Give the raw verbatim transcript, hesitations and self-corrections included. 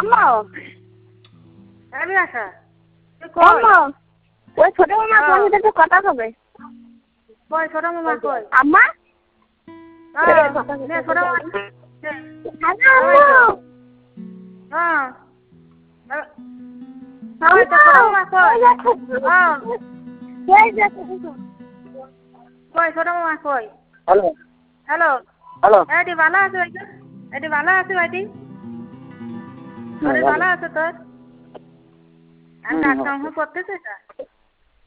আম্মা আমি আসা আম্মা ওই ছোট মামা কোন দিকে কথা হবে কই ছোট মামা কই আম্মা হ্যাঁ নে ছোট মামা হ্যালো হ্যাঁ কই ছোট মামা কই হ্যাঁ কই যাচ্ছে কই ছোট মামা কই হ্যালো হ্যালো হ্যালো এটি ভালো আছে ভাইটি এটি ভালো আছে ভাইটি আরে ভালো আছে তোর আর কাজ কাম করতেছিস